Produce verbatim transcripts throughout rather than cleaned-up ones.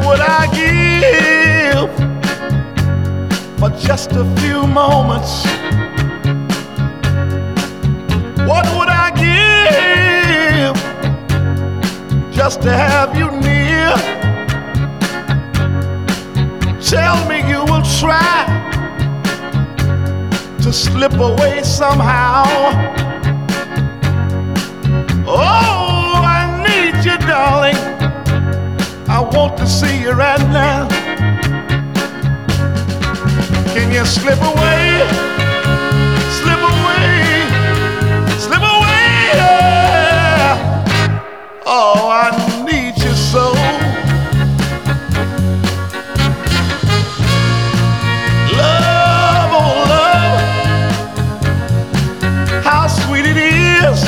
would I give for just a few moments? What would I give just to have you near? Tell me you will try to slip away somehow. Oh, I need you, darling. I want to see you right now. Can you slip away? Slip away. Slip away. Yeah. Oh, I need you so. Love, oh love, how sweet it is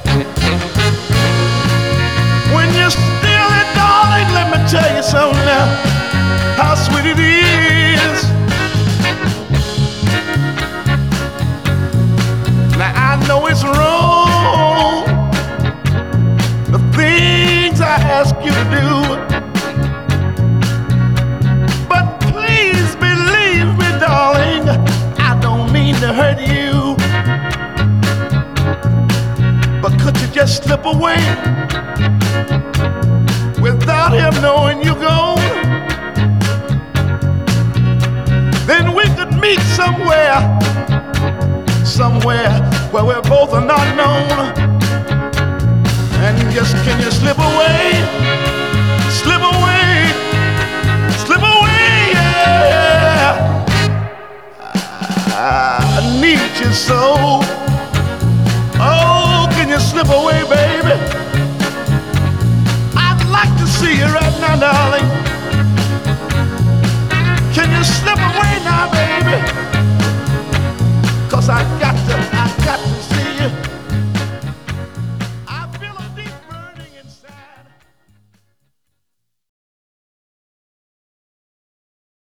when you're still it, darling. Let me tell you something now, how sweet it is. Now I know it's wrong, the things I ask you to do, but please believe me, darling, I don't mean to hurt you. But could you just slip away without him knowing you're gone? Then we could meet somewhere, somewhere where we're both are not known. And just can you slip away, slip away, slip away, yeah. I need you so. Oh, can you slip away, baby? I'd like to see you right now, darling. Can you slip away now, baby? 'Cause I got